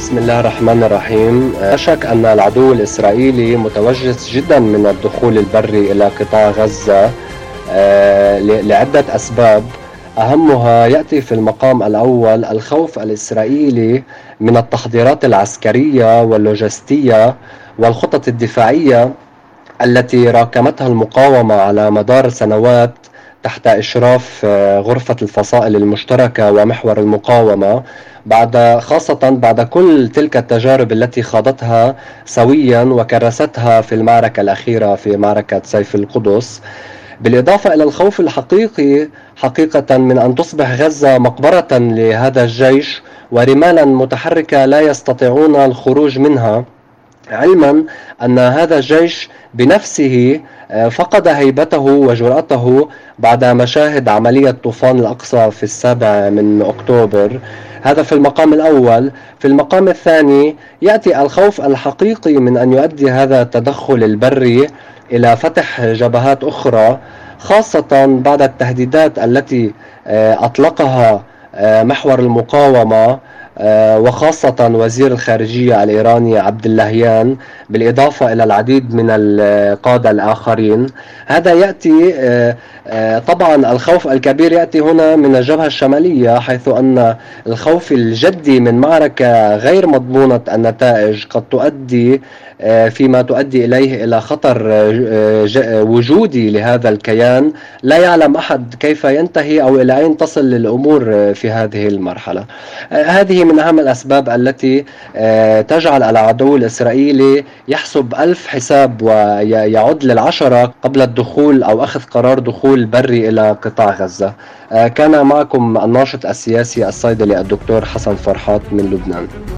بسم الله الرحمن الرحيم. لا شك أن العدو الإسرائيلي متوجس جدا من الدخول البري إلى قطاع غزة لعدة أسباب، أهمها يأتي في المقام الأول الخوف الإسرائيلي من التحضيرات العسكرية واللوجستية والخطط الدفاعية التي راكمتها المقاومة على مدار سنوات تحت إشراف غرفة الفصائل المشتركة ومحور المقاومة، خاصة بعد كل تلك التجارب التي خاضتها سويا وكرستها في المعركة الأخيرة في معركة سيف القدس، بالإضافة إلى الخوف الحقيقي حقيقة من أن تصبح غزة مقبرة لهذا الجيش ورمالا متحركة لا يستطيعون الخروج منها، علما أن هذا الجيش بنفسه فقد هيبته وجرأته بعد مشاهد عملية طوفان الأقصى في 7 أكتوبر. هذا في المقام الأول. في المقام الثاني يأتي الخوف الحقيقي من أن يؤدي هذا التدخل البري إلى فتح جبهات أخرى، خاصة بعد التهديدات التي أطلقها محور المقاومة وخاصة وزير الخارجية الإيراني عبد اللهيان، بالإضافة إلى العديد من القادة الآخرين. هذا يأتي طبعا الخوف الكبير يأتي هنا من الجبهة الشمالية، حيث أن الخوف الجدي من معركة غير مضمونة النتائج قد تؤدي فيما تؤدي إليه إلى خطر وجودي لهذا الكيان لا يعلم أحد كيف ينتهي أو إلى أين تصل الأمور في هذه المرحلة. هذه من أهم الأسباب التي تجعل العدو الإسرائيلي يحسب 1000 حساب ويعد للعشرة قبل الدخول أو أخذ قرار دخول بري إلى قطاع غزة. كان معكم الناشط السياسي الصيدلي الدكتور حسن فرحات من لبنان.